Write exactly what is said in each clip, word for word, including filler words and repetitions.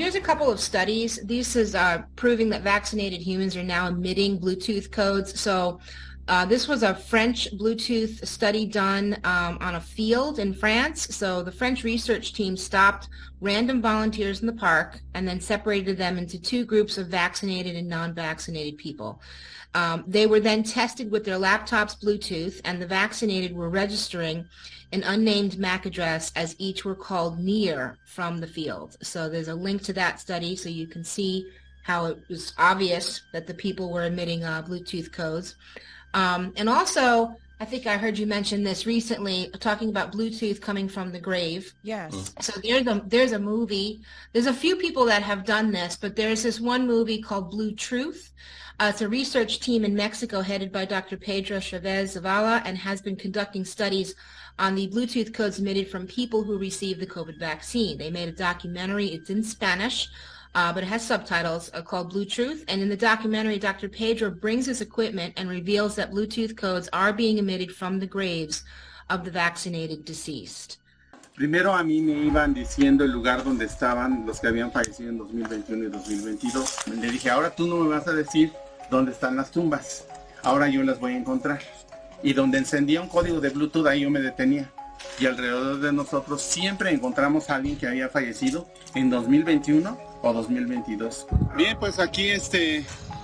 there's a couple of studies. This is uh, proving that vaccinated humans are now emitting Bluetooth codes. So uh, this was a French Bluetooth study done um, on a field in France. So the French research team stopped random volunteers in the park and then separated them into two groups of vaccinated and non-vaccinated people. Um, they were then tested with their laptops Bluetooth, and the vaccinated were registering an unnamed M A C address as each were called near from the field. So there's a link to that study so you can see how it was obvious that the people were emitting uh, Bluetooth codes. Um, and also, I think I heard you mention this recently, talking about Bluetooth coming from the grave. Yes. Mm. So there's a, there's a movie. There's a few people that have done this, but there's this one movie called Blue Truth. Uh, it's a research team in Mexico headed by Doctor Pedro Chavez Zavala and has been conducting studies on the Bluetooth codes emitted from people who received the COVID vaccine. They made a documentary. It's in Spanish, uh, but it has subtitles uh, called Blue Truth. And in the documentary, Doctor Pedro brings his equipment and reveals that Bluetooth codes are being emitted from the graves of the vaccinated deceased. Primero a mí me iban diciendo el lugar donde estaban los que habían fallecido en dos mil veintiuno y dos mil veintidós. Le dije, ahora tú no me vas a decir dónde están las tumbas. Ahora yo las voy a encontrar. Y donde encendía un código de Bluetooth, ahí yo me detenía. Y alrededor de nosotros siempre encontramos a alguien que había fallecido en dos mil veintiuno o dos mil veintidós. Bien, pues aquí este,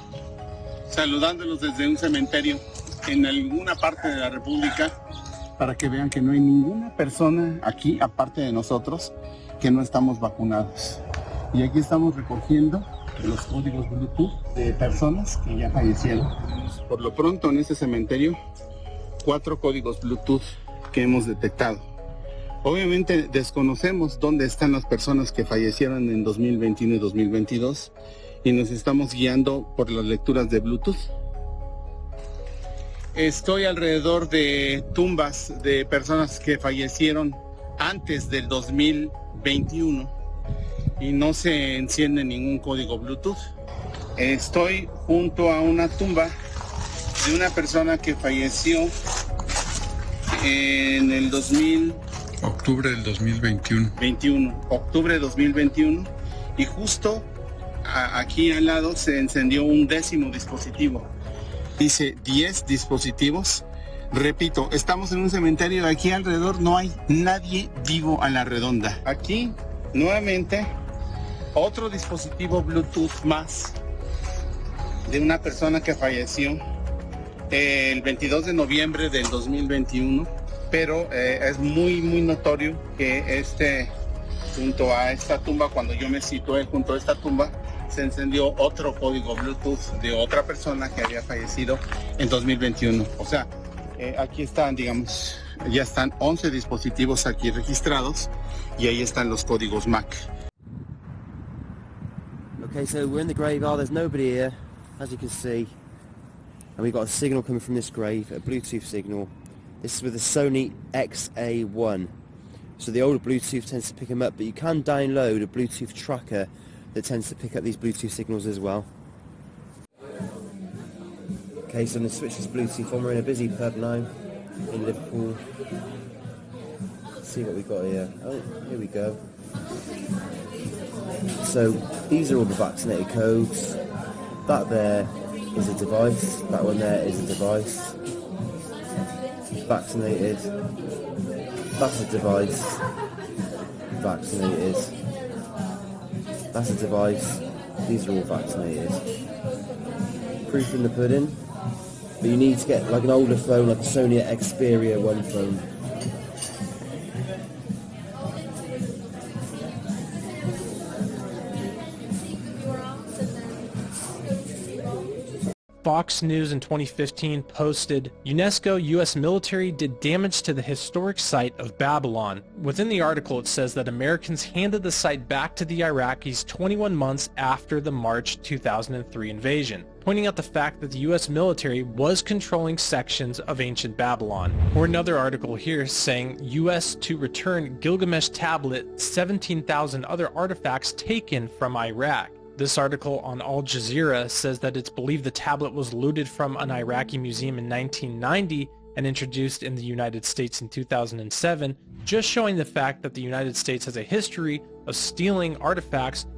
saludándolos desde un cementerio en alguna parte de la República, para que vean que no hay ninguna persona aquí, aparte de nosotros, que no estamos vacunados. Y aquí estamos recogiendo los códigos Bluetooth de personas que ya fallecieron. Por lo pronto en este cementerio, cuatro códigos Bluetooth que hemos detectado. Obviamente desconocemos dónde están las personas que fallecieron en dos mil veintiuno y dos mil veintidós y nos estamos guiando por las lecturas de Bluetooth. Estoy alrededor de tumbas de personas que fallecieron antes del dos mil veintiuno y no se enciende ningún código Bluetooth. Estoy junto a una tumba de una persona que falleció en el dos mil... Octubre del dos mil veintiuno. veintiuno, octubre de dos mil veintiuno, y justo a, aquí al lado se encendió un décimo dispositivo. Dice diez dispositivos. Repito, estamos en un cementerio, de aquí alrededor no hay nadie vivo a la redonda. Aquí, nuevamente, otro dispositivo Bluetooth más de una persona que falleció el veintidós de noviembre del dos mil veintiuno, pero eh, es muy, muy notorio que este, junto a esta tumba, cuando yo me situé junto a esta tumba, se encendió otro código Bluetooth de otra persona que había fallecido en dos mil veintiuno. O sea, eh, aquí están, digamos, ya están once dispositivos aquí registrados y ahí están los códigos M A C. Okay, so we're in the graveyard, there's nobody here, as you can see. And we've got a signal coming from this grave, a Bluetooth signal. This is with a Sony X A one. So the older Bluetooth tends to pick them up, but you can download a Bluetooth tracker that tends to pick up these Bluetooth signals as well. Okay, so I'm going to switch this Bluetooth on. We're in a busy pub now in Liverpool. Let's see what we've got here. Oh, here we go. So these are all the vaccinated codes. That there is a device. That one there is a device. Vaccinated. That's a device. Vaccinated. That's a device. These are all vaccinated. Proof in the pudding. But you need to get like an older phone, like a Sony Xperia one phone. Fox News in twenty fifteen posted, UNESCO U S military did damage to the historic site of Babylon. Within the article it says that Americans handed the site back to the Iraqis twenty-one months after the March two thousand three invasion, pointing out the fact that the U S military was controlling sections of ancient Babylon. Or another article here saying U S to return Gilgamesh tablet, seventeen thousand other artifacts taken from Iraq. This article on Al Jazeera says that it's believed the tablet was looted from an Iraqi museum in nineteen ninety and introduced in the United States in two thousand seven, just showing the fact that the United States has a history of stealing artifacts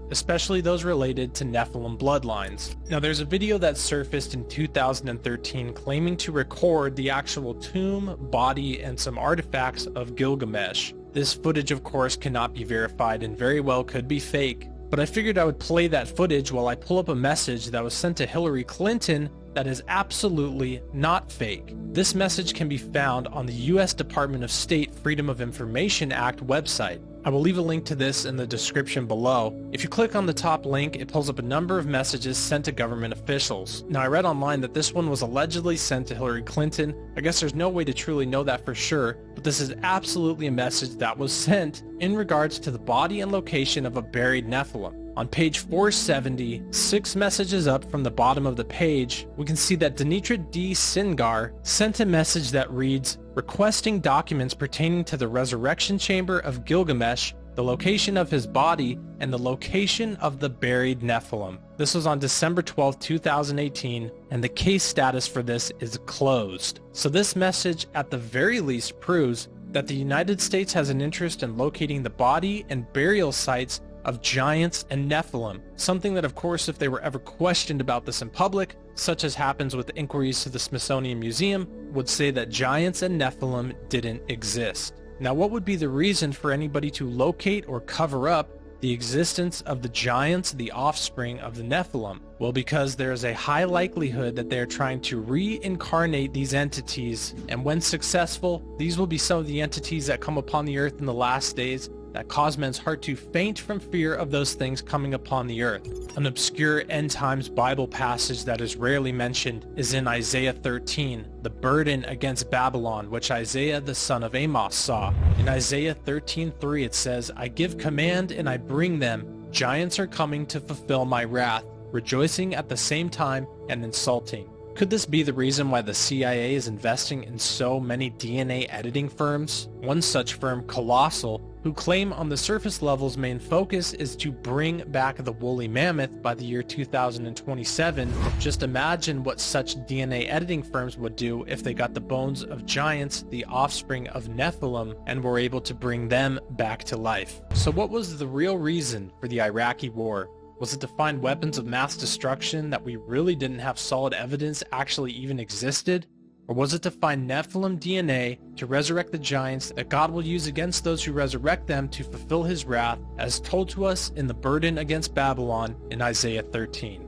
especially those related to Nephilim bloodlines. Now there's a video that surfaced in two thousand thirteen claiming to record the actual tomb, body, and some artifacts of Gilgamesh. This footage of course cannot be verified and very well could be fake, but I figured I would play that footage while I pull up a message that was sent to Hillary Clinton that is absolutely not fake. This message can be found on the U S Department of State Freedom of Information Act website. I will leave a link to this in the description below. If you click on the top link, it pulls up a number of messages sent to government officials. Now I read online that this one was allegedly sent to Hillary Clinton. I guess there's no way to truly know that for sure, but this is absolutely a message that was sent in regards to the body and location of a buried Nephilim. On page four seventy, six messages up from the bottom of the page, we can see that Denitra D. Singar sent a message that reads, requesting documents pertaining to the resurrection chamber of Gilgamesh, the location of his body, and the location of the buried Nephilim. This was on December twelfth, two thousand eighteen, and the case status for this is closed. So this message at the very least proves that the United States has an interest in locating the body and burial sites of giants and Nephilim, something that of course if they were ever questioned about this in public, such as happens with inquiries to the Smithsonian Museum, would say that giants and Nephilim didn't exist. Now what would be the reason for anybody to locate or cover up the existence of the giants, the offspring of the Nephilim? Well, because there is a high likelihood that they are trying to reincarnate these entities, and when successful, these will be some of the entities that come upon the earth in the last days that cause men's heart to faint from fear of those things coming upon the earth. An obscure end times Bible passage that is rarely mentioned is in Isaiah thirteen, the burden against Babylon, which Isaiah the son of Amos saw. In Isaiah thirteen three it says, I give command and I bring them. Giants are coming to fulfill my wrath, rejoicing at the same time and insulting. Could this be the reason why the C I A is investing in so many D N A editing firms? One such firm, Colossal, who claim on the surface level's main focus is to bring back the woolly mammoth by the year two thousand twenty-seven. Just imagine what such D N A editing firms would do if they got the bones of giants, the offspring of Nephilim, and were able to bring them back to life. So what was the real reason for the Iraqi war? Was it to find weapons of mass destruction that we really didn't have solid evidence actually even existed? Or was it to find Nephilim D N A to resurrect the giants that God will use against those who resurrect them to fulfill his wrath, as told to us in the burden against Babylon in Isaiah thirteen?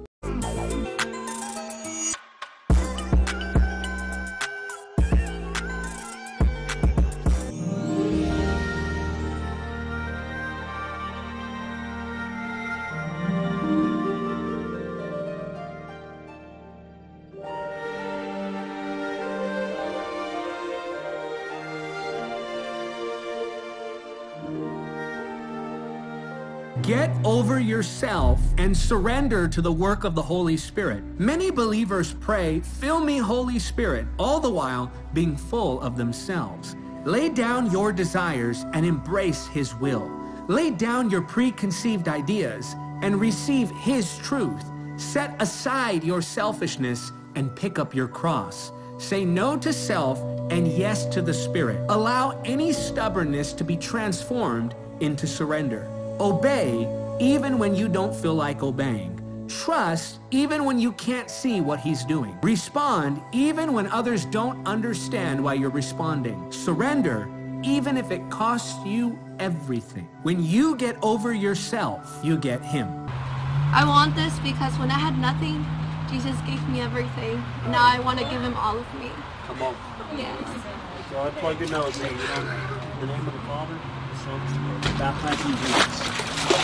Get over yourself and surrender to the work of the Holy Spirit. Many believers pray, "Fill me, Holy Spirit," all the while being full of themselves. Lay down your desires and embrace His will. Lay down your preconceived ideas and receive His truth. Set aside your selfishness and pick up your cross. Say no to self and yes to the Spirit. Allow any stubbornness to be transformed into surrender. Obey even when you don't feel like obeying. Trust even when you can't see what He's doing. Respond even when others don't understand why you're responding. Surrender even if it costs you everything. When you get over yourself, you get Him. I want this because when I had nothing, Jesus gave me everything. Now I want to give Him all of me. Come on. Yes. So I plug your nose in. You know, in the name of the Father, the Son, baptize in Jesus.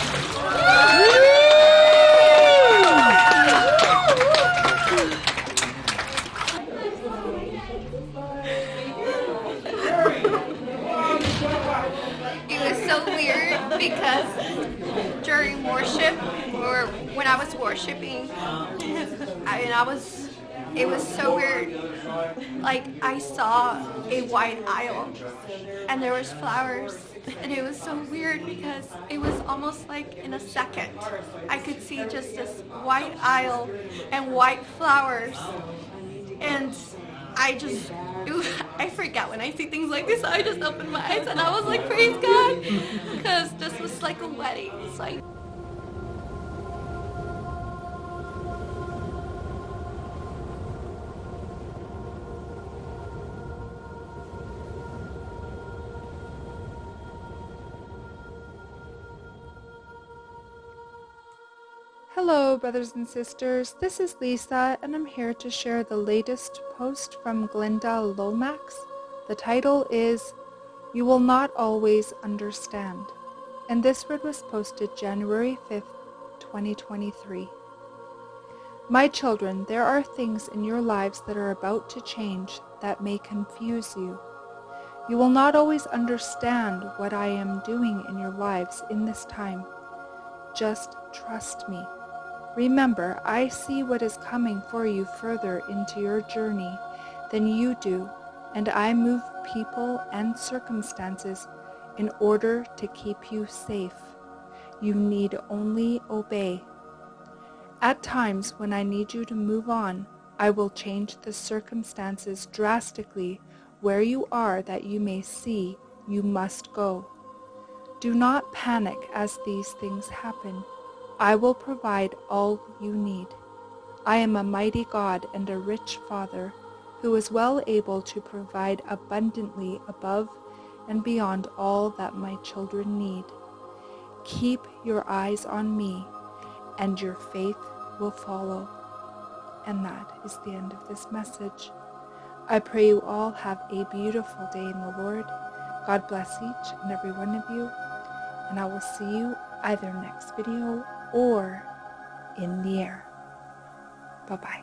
It was so weird because during worship, or when I was worshiping, I mean, I was, it was so weird. Like, I saw a white aisle, and there was flowers, and it was so weird because it was almost like in a second. I could see just this white aisle and white flowers, and I just, it was, I freak out when I see things like this. I just opened my eyes and I was like, praise God, because this was like a wedding. It's like, Hello, brothers and sisters. This is Lisa, and I'm here to share the latest post from Glenda Lomax. The title is, You Will Not Always Understand, and this word was posted January fifth, twenty twenty-three. My children, there are things in your lives that are about to change that may confuse you. You will not always understand what I am doing in your lives in this time. Just trust me. Remember, I see what is coming for you further into your journey than you do, and I move people and circumstances in order to keep you safe. You need only obey. At times when I need you to move on, I will change the circumstances drastically where you are that you may see you must go. Do not panic as these things happen. I will provide all you need. I am a mighty God and a rich Father who is well able to provide abundantly above and beyond all that my children need. Keep your eyes on me, and your faith will follow. And that is the end of this message. I pray you all have a beautiful day in the Lord. God bless each and every one of you, and I will see you either next video or in the air. Bye-bye.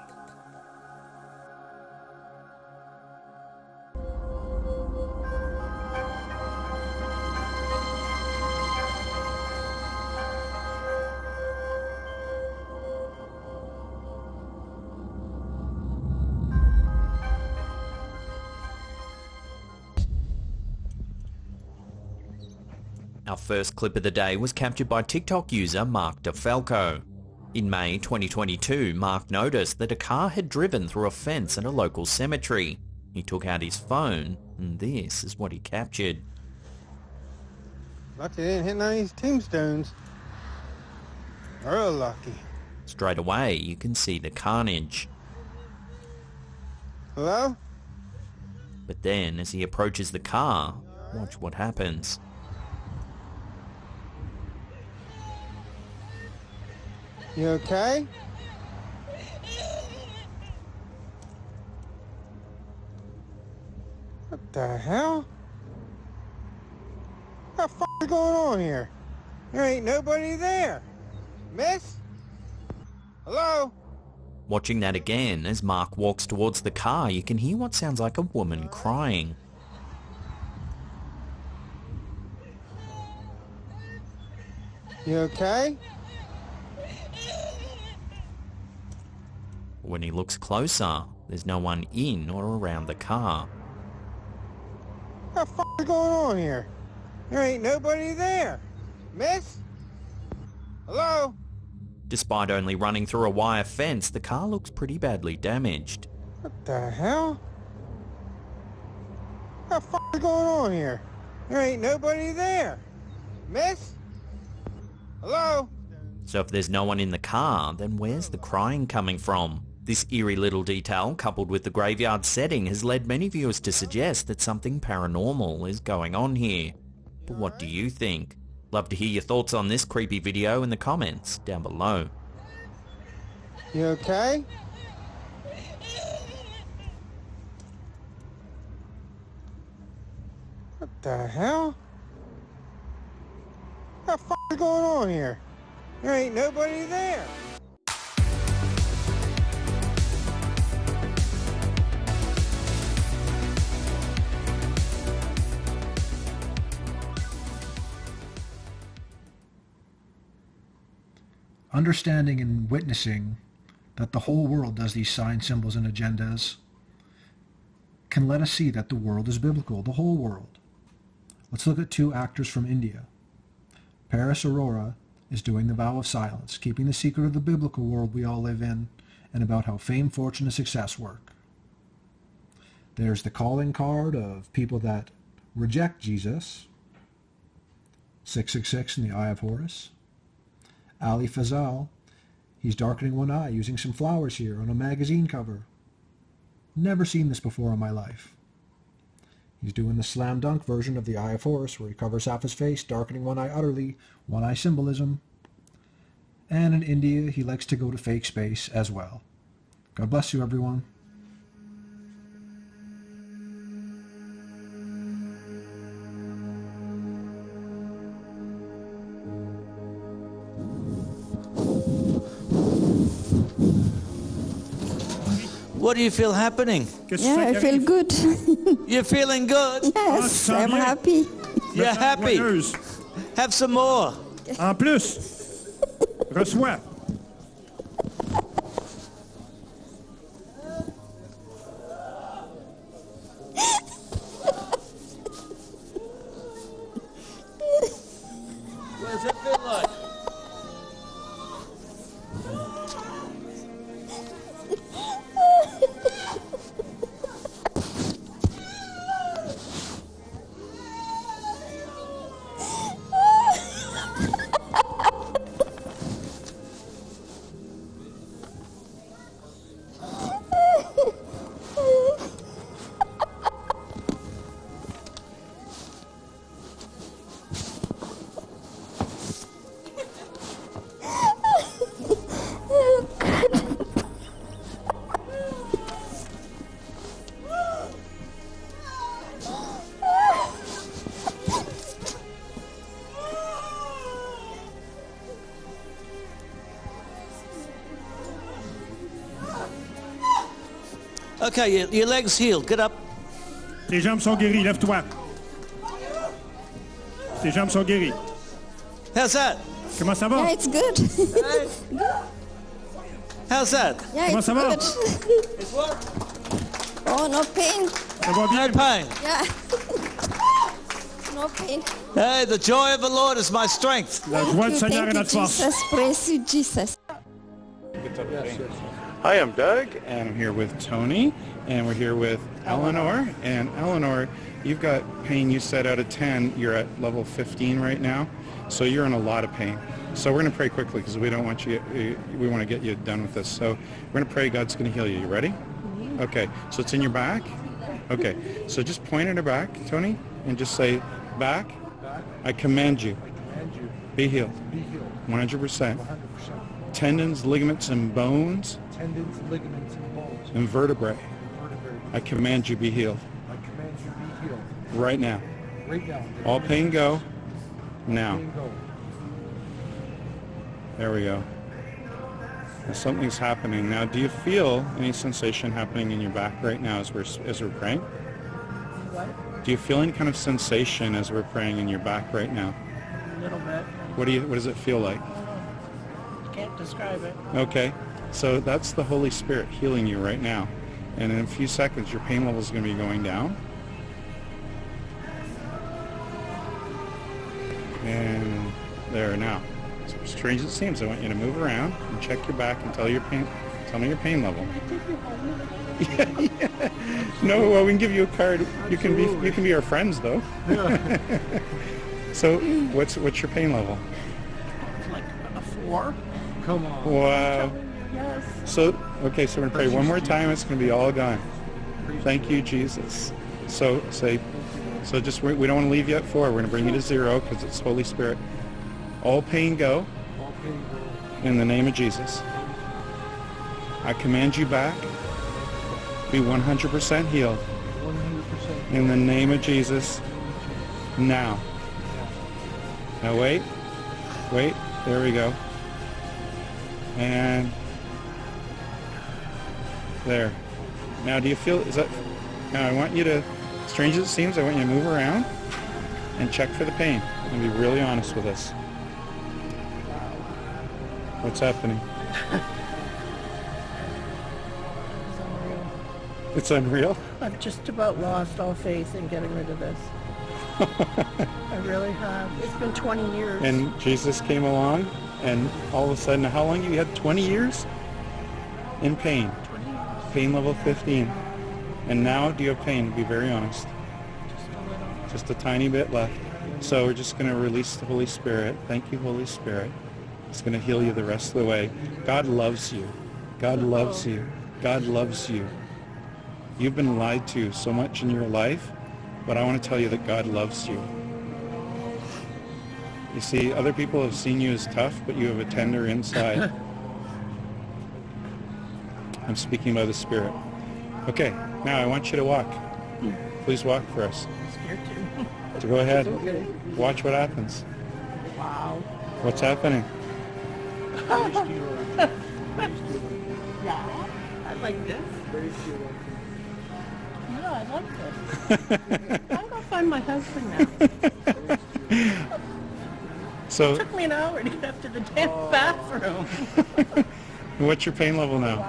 Our first clip of the day was captured by TikTok user Mark DeFalco. In May twenty twenty-two, Mark noticed that a car had driven through a fence at a local cemetery. He took out his phone, and this is what he captured. Lucky they didn't hit none of these tombstones. Real lucky. Straight away, you can see the carnage. Hello? But then, as he approaches the car, watch what happens. You okay? What the hell? What the f*** is going on here? There ain't nobody there. Miss? Hello? Watching that again, as Mark walks towards the car, you can hear what sounds like a woman crying. You okay? When he looks closer, there's no one in or around the car. What the f*** is going on here? There ain't nobody there. Miss? Hello? Despite only running through a wire fence, the car looks pretty badly damaged. What the hell? What the f*** is going on here? There ain't nobody there. Miss? Hello? So if there's no one in the car, then where's the crying coming from? This eerie little detail, coupled with the graveyard setting, has led many viewers to suggest that something paranormal is going on here. But what do you think? Love to hear your thoughts on this creepy video in the comments down below. You okay? What the hell? What the f*** is going on here? There ain't nobody there. Understanding and witnessing that the whole world does these signs, symbols, and agendas can let us see that the world is biblical, the whole world. Let's look at two actors from India. Paris Aurora is doing the vow of silence, keeping the secret of the biblical world we all live in, and about how fame, fortune, and success work. There's the calling card of people that reject Jesus, six six six in the Eye of Horus. Ali Fazal, he's darkening one eye using some flowers here on a magazine cover. Never seen this before in my life. He's doing the slam dunk version of the Eye of Horus, where he covers half his face, darkening one eye utterly, one eye symbolism. And in India, he likes to go to fake space as well. God bless you, everyone. What do you feel happening? Yeah, I feel good. You're feeling good? Yes, I'm happy. You're happy. Have some more. En plus, reçois. What does it feel like? Okay, your, your leg's healed. Get up. Tes jambes sont guéries. Lève-toi. Tes jambes sont guéries. How's that? Comment ça va? Yeah, it's good. How's that? Yeah, Comment it's ça va? good. It's what? Oh, no pain. Ça va bien? No pain. Yeah. No pain. Hey, the joy of the Lord is my strength. La joie du Thank Seigneur you, est notre force. Jesus. Praise you, Jesus. Hi, I'm Doug, and I'm here with Tony, and we're here with Eleanor. And Eleanor, you've got pain. You said out of ten, you're at level fifteen right now, so you're in a lot of pain. So we're going to pray quickly because we don't want you. We want to get you done with this. So we're going to pray God's going to heal you. You ready? Okay. So it's in your back. Okay. So just point at her back, Tony, and just say, "Back, I command you, be healed, one hundred percent. Tendons, ligaments, and bones." Tendons, ligaments, and bones. And vertebrae. Vertebrae. I command you be healed. I command you be healed. Right now. Right now. All pain go. Now. Pain go. There we go. Now something's happening. Now, do you feel any sensation happening in your back right now as we're as we're praying? What? Do you feel any kind of sensation as we're praying in your back right now? A little bit. What do you? What does it feel like? Can't describe it. Okay. So that's the Holy Spirit healing you right now. And in a few seconds, your pain level is going to be going down. And there now. So strange as it seems, I want you to move around and check your back and tell your pain. Tell me your pain level. yeah, yeah. No, well, we can give you a card. You can be you can be our friends though. So what's what's your pain level? Like a four. Come on. Wow. Yes. So, okay, so we're going to pray one more time. It's going to be all gone. Thank you, Jesus. So, say, so just, we, we don't want to leave you at four. We're going to bring you to zero because it's Holy Spirit. All pain go. All pain go. In the name of Jesus. I command you back. Be one hundred percent healed. one hundred percent. In the name of Jesus. Now. Now wait. Wait. There we go. And there. Now do you feel, is that, now I want you to, strange as it seems, I want you to move around and check for the pain and be really honest with us. What's happening? It's unreal? I've just about lost all faith in getting rid of this. I really have. It's been twenty years. And Jesus came along and all of a sudden, how long you had? twenty years? In pain. Pain level fifteen. And now do you have pain? To be very honest. Just a little. Just a tiny bit left. So we're just going to release the Holy Spirit. Thank you, Holy Spirit. It's going to heal you the rest of the way. God loves you. God loves you. God loves you. You've been lied to so much in your life, but I want to tell you that God loves you. You see, other people have seen you as tough, but you have a tender inside. I'm speaking by the Spirit. Okay, now I want you to walk. Please walk for us. I'm scared too. So go ahead. Okay. Watch what happens. Wow. What's happening? Yeah, I like this. Yeah, I like this. I'm gonna find my husband now. So, It took me an hour to get up to the damn bathroom. what's your pain level now?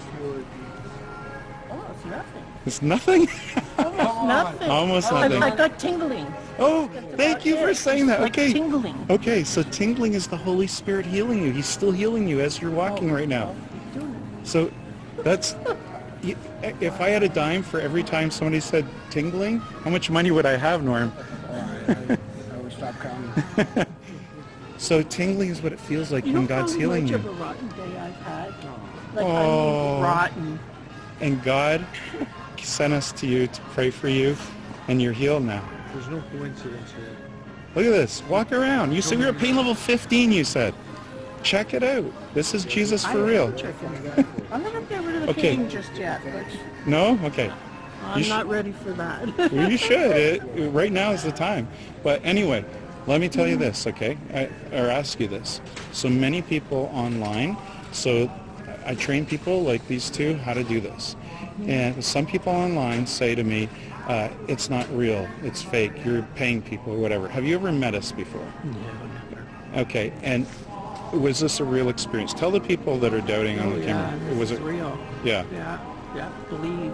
Oh, it's nothing. It's nothing? Almost nothing. Almost I, nothing. I got tingling. Oh, thank you for saying that. Like Okay. tingling. Okay, so tingling is the Holy Spirit healing you. He's still healing you as you're walking right now. So that's, y- if I had a dime for every time somebody said tingling, how much money would I have, Norm? I would stop counting. So tingling is what it feels like You when know God's how healing much you. of a rotten day I've had? Like, I Oh. mean, rotten. And God sent us to you to pray for you, and you're healed now. There's no coincidence here. Look at this. Walk around. You said we were at pain level fifteen, you said. Check it out. This is Jesus I for am real. checking it out. I'm not going to get rid of the Okay. pain just yet, but No? Okay. I'm You sh- not ready for that. Well, you should. It, right now is the time. But anyway, let me tell you this, okay? I, or ask you this. So many people online, so I train people like these two how to do this. And some people online say to me, uh, it's not real, it's fake, you're paying people or whatever. Have you ever met us before? No, never. Okay, and was this a real experience? Tell the people that are doubting on Oh, the yeah, camera. this Was is it real? Yeah. Yeah, yeah, believe.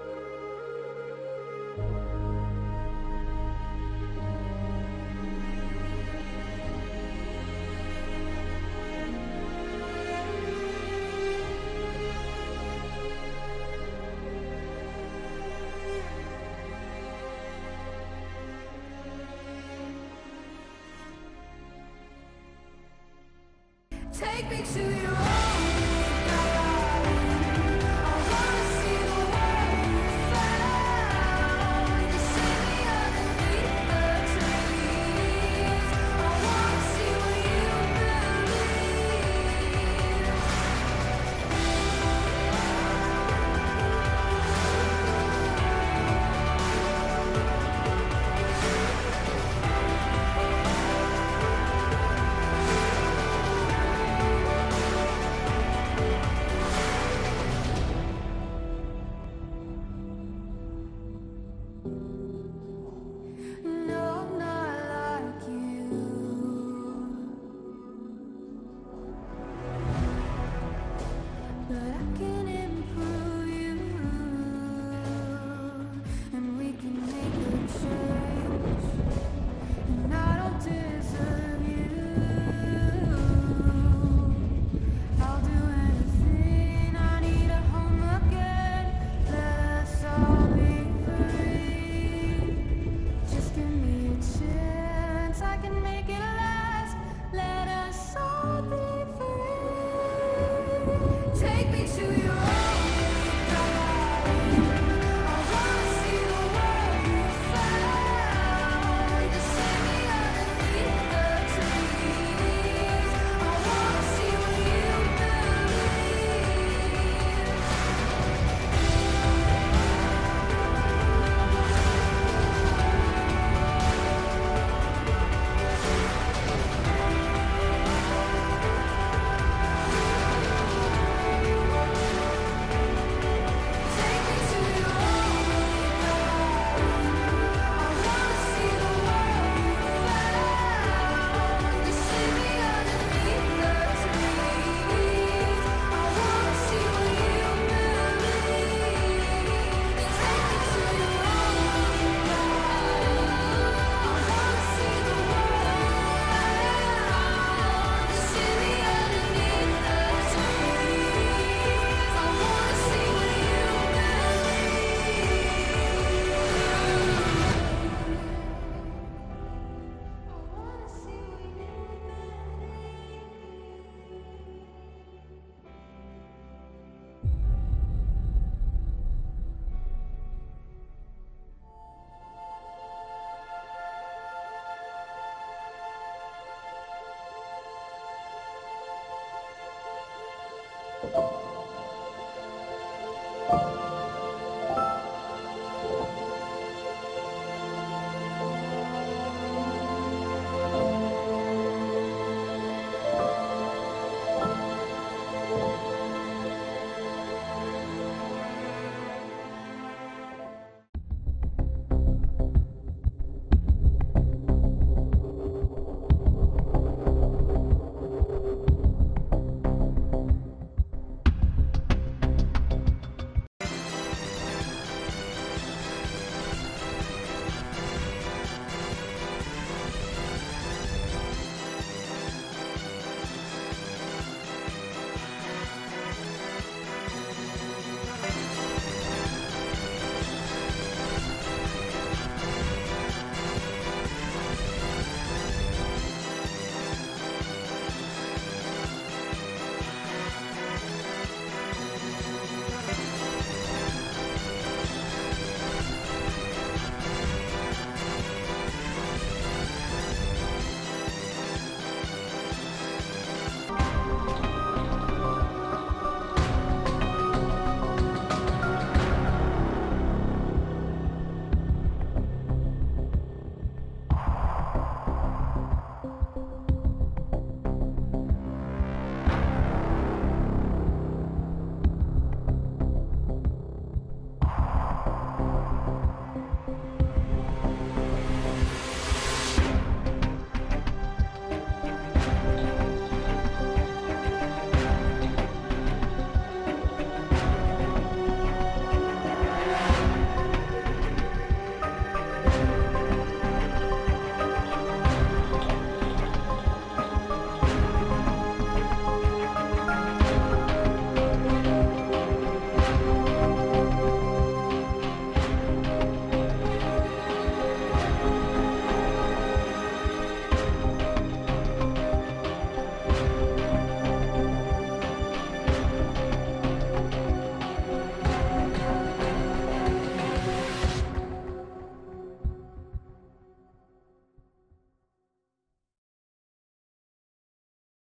Take me to your own God. I wanna see the world you found. You see me underneath the trees. I wanna see what you believe.